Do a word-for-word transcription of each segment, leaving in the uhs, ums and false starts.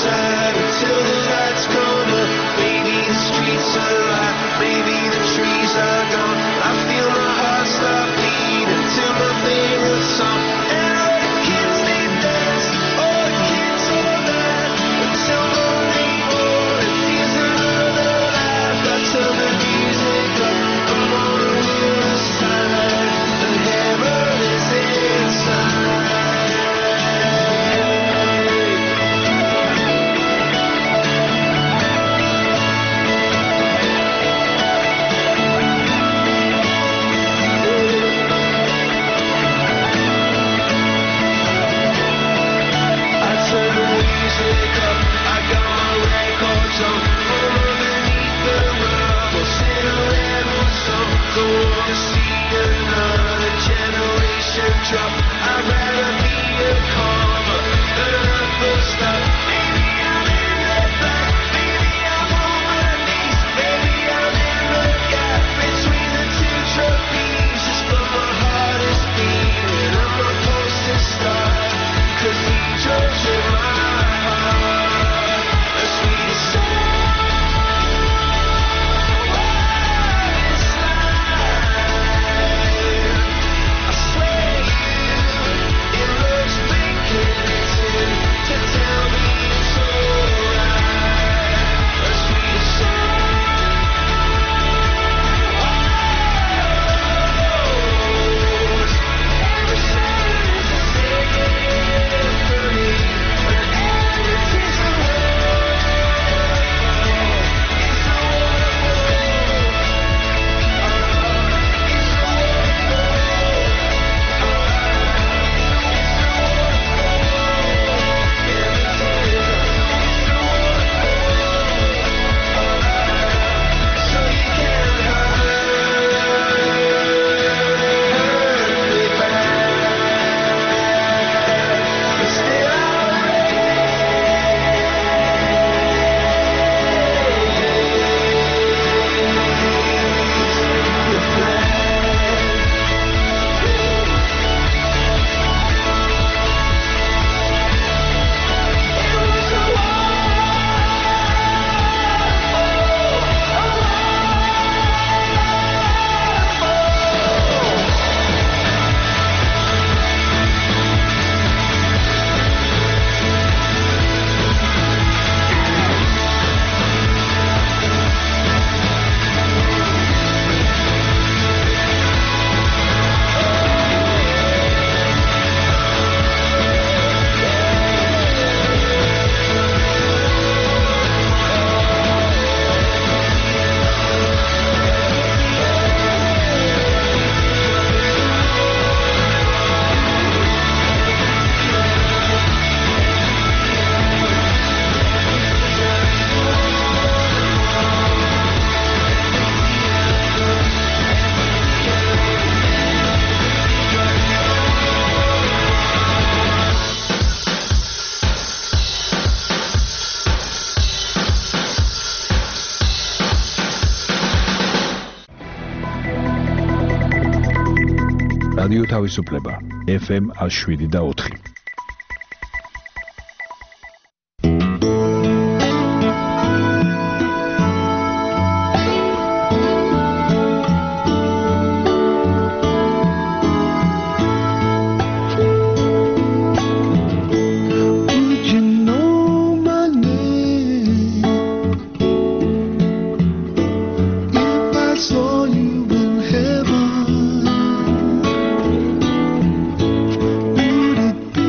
sad until the lights come up. Maybe the streets are alive, maybe the trees are gone. I feel my heart stop beating to my favorite song. And all the kids they dance, all the kids all that until morning morning feels another life. I turn the music up, I'm on the other side. The hammer is inside. I'd rather be a comma than a full stop. Maybe I'm in the back, maybe I'm on my knees, maybe I'm in the gap between the two trapezes. But my heart is beating, I'm a posted star, 'cause each of in my heart, the sweetest song. რადიო თავისუფლება ეფ ემ შვიდი და ოთხი. Would it be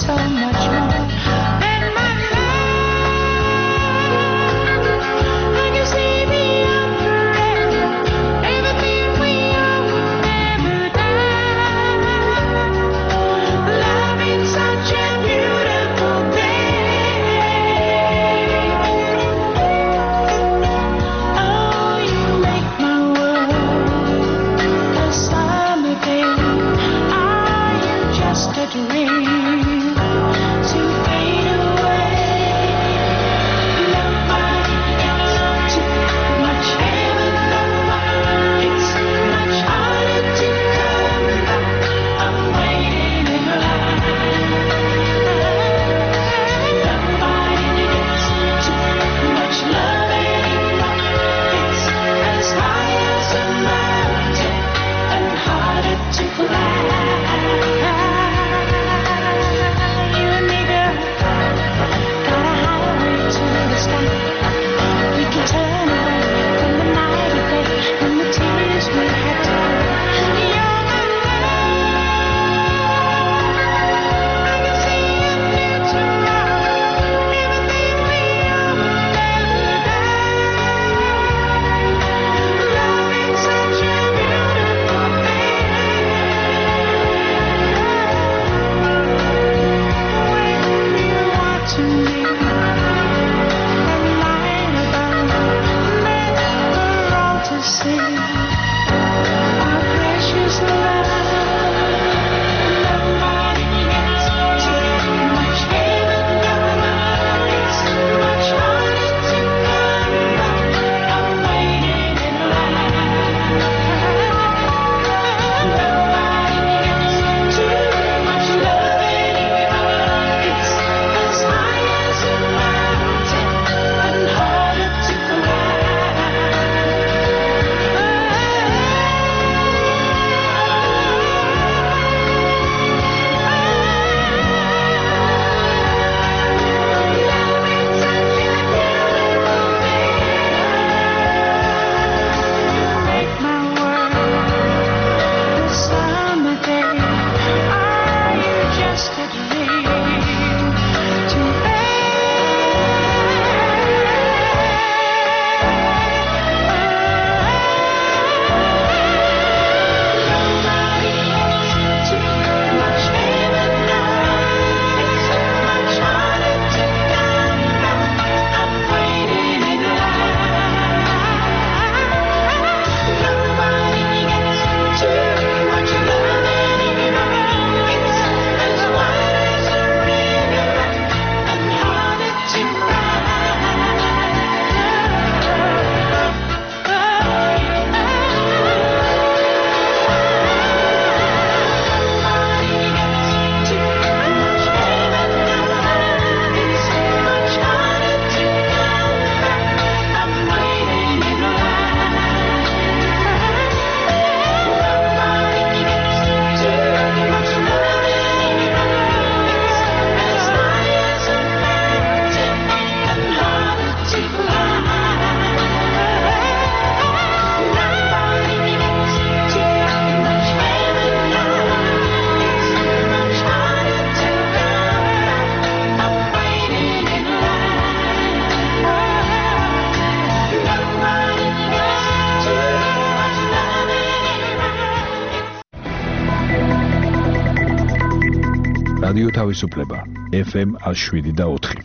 რადიო თავისუფლება ეფ ემ შვიდი და ოთხი.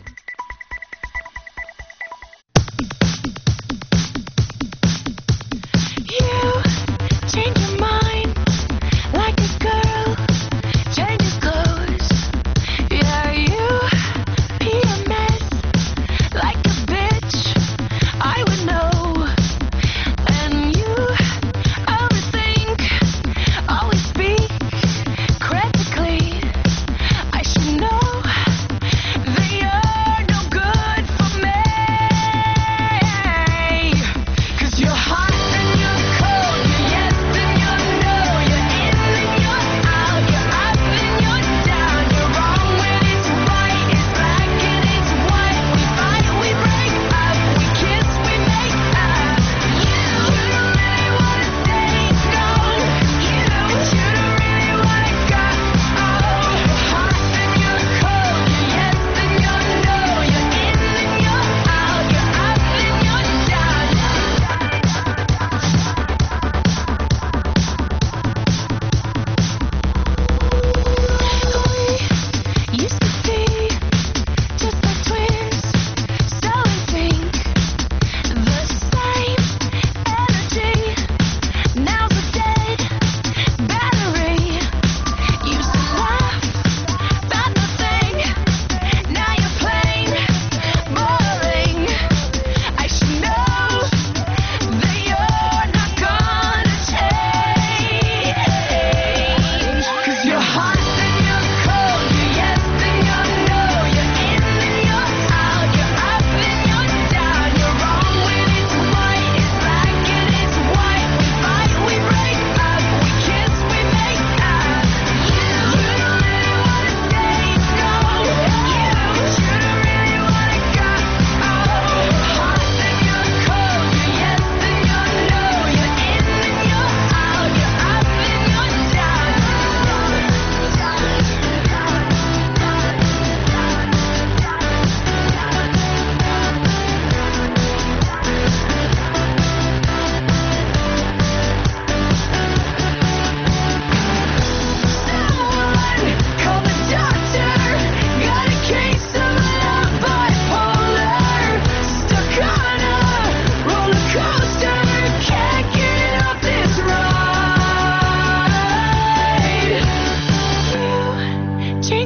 Yeah.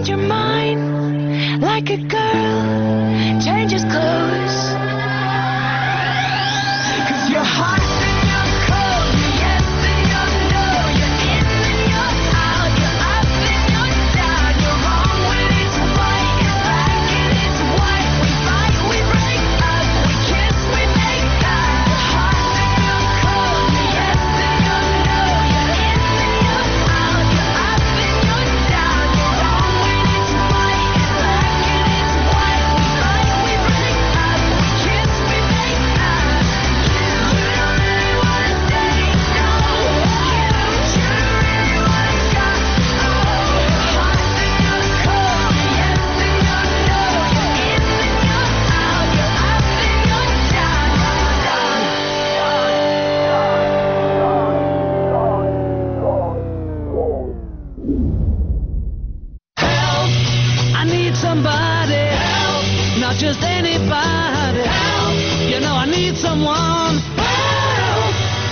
change your mind like a girl changes clothes. 'Cause your heart and your cold, your yes and your no, you're in and you're out, you're up and you're down, you're wrong when it's right, you're black and it's white. We fight, we break up, we kiss, we make up. Your heart and your cold, your yes and your no, you're in and you're out, you're up and you're down, you're wrong when it's right, you're black and it's white. We fight, we break up, we kiss, we make up. You really wanna stay? No. You really wanna stop? Oh, your heart and your cold, your yes and your no, you're in and you're out, you're up and you're down, Help! I need somebody. Help! Not just anybody. Help! You know I need someone. Help!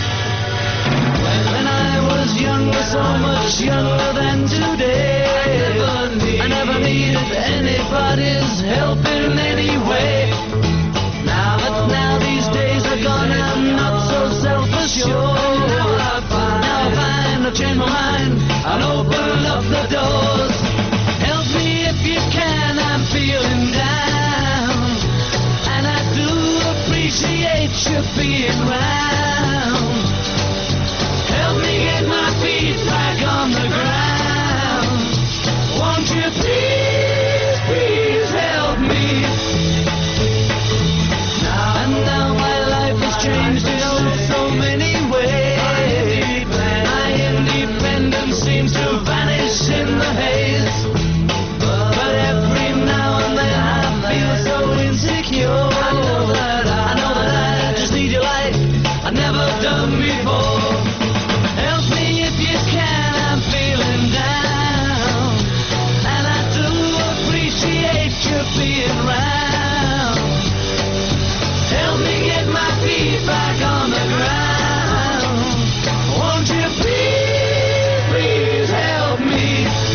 When I was younger, so much younger than today, I never needed anybody's help in any way. Now that now these days are gone, I'm not so self-assured. Now I find, now I find I've changed my mind. I'll open up the doors. Help me if you can, I'm feeling down, and I do appreciate you being round. Help me get my feet back on the ground. Won't you please, please help me? Now and now my life has changed in oh so many ways. My independence seems to vanish in the haze. But every now and then I feel so insecure. I know that I, I know that I just need your light. I've never done before. Help me if you can, I'm feeling down, and I do appreciate you being round. Help me get my feet back on the ground. Won't you please, please help me?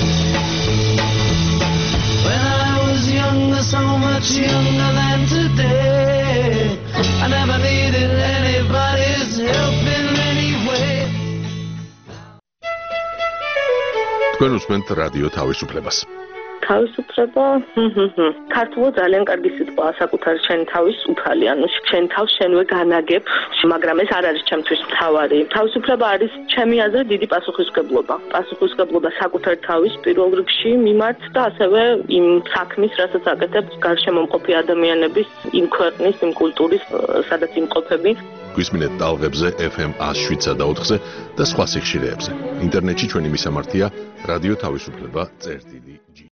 When I was younger, so much younger than today, I never needed anybody's help in any way. თქვენ უსმენთ რადიო თავისუფლებას. თავისუფლება, ქართულად ძალიან კარგი სიტყვაა საკუთარი შენი თავის უფალი, ანუ შენ თავს შენვე განაგებ, მაგრამ ეს არ არის ჩემთვის მთავარი. თავისუფლება არის ჩემი აზრით დიდი პასუხისმგებლობა. პასუხისმგებლობა საკუთარი თავის პირველ რიგში მიმართ და ასევე იმ საქმის, რასაც აკეთებ გარშემომყოფი ადამიანების, იმ ქვეყნის, იმ კულტურის, სადაც იმყოფები. გვისმინეთ ტალღებზე ეფ ემ one oh seven და ოთხზე და სხვა სიხშირეებზე. ინტერნეტში ჩვენი მისამართია რადიო თავისუფლება წერტილი.